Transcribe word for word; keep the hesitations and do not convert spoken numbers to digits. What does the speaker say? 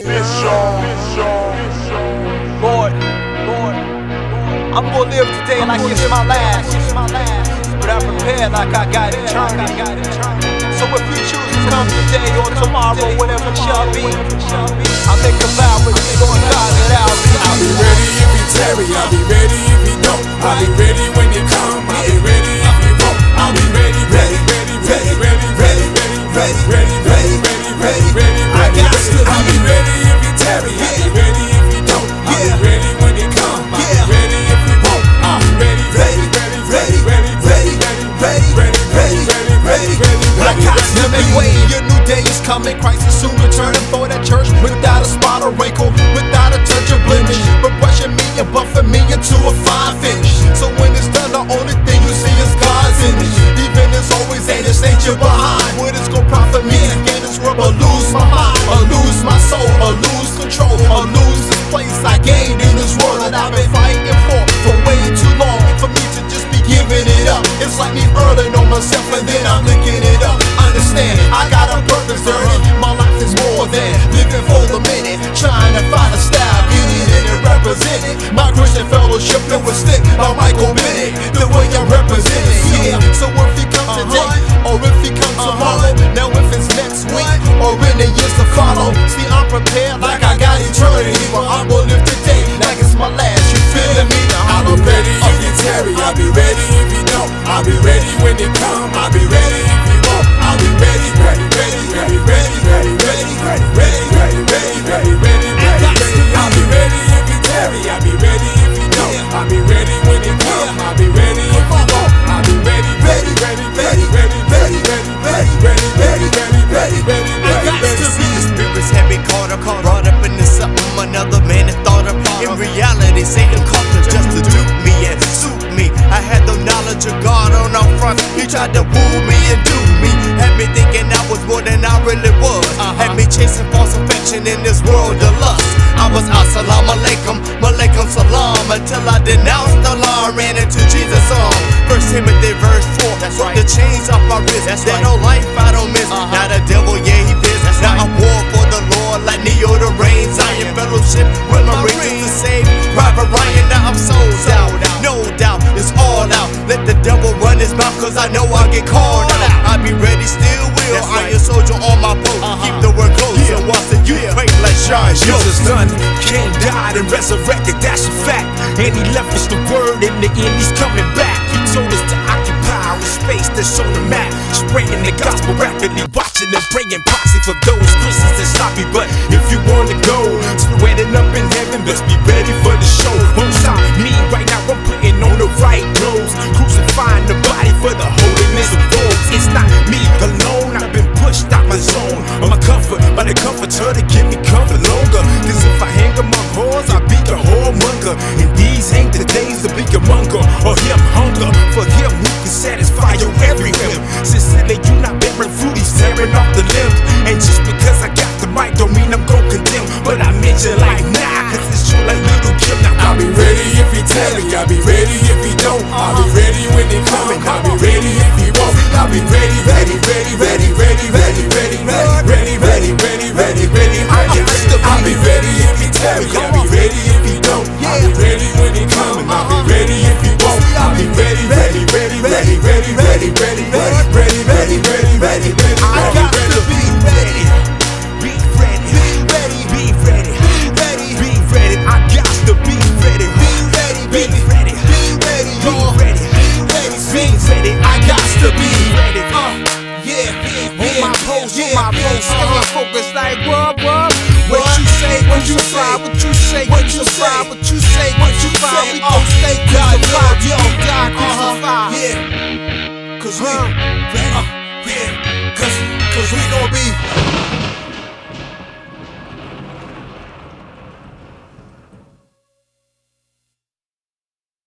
Lord, Lord, I'm gonna live today like it's my last, but I'm prepared like I got eternity. So if you choose to come today or tomorrow, whatever it shall be, I make a vow with you, Lord God, that I'll be. I'll be ready if you tarry, I'll be ready if you don't. I'll be ready when you come, I'll be ready if you won't. I'll be ready, ready, ready, ready, ready, ready, ready, ready, ready, ready, ready, ready, ready. I'll be ready if you tarry, I'll be ready if you don't. I'll be ready when you come, I'll be ready if you won't. I'll be ready, ready, ready, ready, ready, ready, ready, ready, ready, ready, ready, ready. I got to make way, your new day is coming. Christ is soon returning for that church without a spot or wrinkle, without a touch of blemish, but brushing me and buffing me into a fine finish. So when it's done, the only thing you see is God's image. Even it's always ain't this nature behind. What it's gonna profit me to gain this world, or lose my mind, or lose my soul, or lose control, or lose this place I gained in this world that I've been fighting for for way too long. For me to just be giving it up, it's like me earning on myself and then I'm looking it up. Understand, I got a purpose, earning. My life is more than living for the minute, trying to find a style, get it in and represent it. My Christian fellowship, it was stick by Michael Bennett, the way I represent it. Yeah, so if he comes today, or if he comes tomorrow, now if it's next week, or in the years to follow, see I'm prepared like I got eternity, but I'm gonna live today like it's my last. You feeling me? Now I'll be ready if you tarry, I'll be ready if you don't. I'll be ready when you come, I'll be ready if you won't. I'll be ready, ready, ready, ready, ready, ready, ready, ready, ready, ready, ready, ready, ready, ready. I'll be ready if you tarry, I'll be ready if you don't. I'll be ready when you come, I'll be ready if you won't. I'll be ready, ready, ready, ready, ready, ready, ready, ready, ready, ready, ready, ready, ready, ready. The spirits had me caught up, brought up into something another man had thought of. In reality, Satan called us just to dupe me and suit me. I had no knowledge of God on our front. He tried to woo me and do me. Had me thinking I was more than I really was. Had me chasing false affection in this world of lust. I was assalamu alaikum, malaikum salam, until I denounced the law and ran into Jesus' arms. First Timothy verse four, that's right. The chains off my wrist, that's that right. No life I don't miss. Uh-huh. Now the devil, yeah, he pissed. That's now right. I war for the Lord like Neo the Reigns. I am fellowship with my rings to save Private Ryan. Now I'm sold out, no doubt, it's all out. Let the devil run his mouth, cause I know I'll get called out. I be ready, still will. I am a soldier on my post. Uh-huh. Keep the word close yeah. and watch the youth yeah. fake like Sean. Jesus done, came, died, and resurrected, that's a fact. And he left us the word, in the end he's coming back. He told us to occupy our space that's on the map, spreading the gospel rapidly, watching and praying proxy for those Christians that stop me. But if you wanna go, sweating up in heaven, let's be ready for the show. Won't stop me right now, I'm putting on the right clothes, crucifying the body for the holiness of robes. It's not me alone, I've been pushed out my zone, on my comfort, by the comforter to give me comfort longer. Cause if I hang among whores, I'll be the whoremonger. And these ain't the days to be a monger or him hunger for him who can satisfy your every whim. Sincerely, you not bearing fruit, he's tearing off the limbs. And just because I got the mic don't mean I'm gon' condemn, but I mention like nah, cause it's true like Little Kim. Now I'll be ready if you tarry, I'll be ready if you don't. I'll be ready when you come, I'll be ready if you won't. I'll be ready, ready, ready, ready, ready, ready, ready, ready, ready, ready, ready, ready, ready, ready. I'll be ready if you tarry, I'll be ready if you don't. I'll be ready when you come, I'll be ready if you won't. I'll be ready, ready, ready, ready, ready, ready, ready, ready, ready, ready, ready, ready. I got to be ready. Be ready, be ready, be ready, be ready, be ready. I got to be ready, be ready, be ready, be ready, be ready, be ready, be ready. I got to be ready. Uh, yeah, yeah, on my post, on my post, staying focused like what, what? What you say, what you say, what you say, what you say, what you say, what you say. We gon' stay crucified, we gon' die crucified. Yeah, cause we, uh, yeah, cause, cause we gon' be.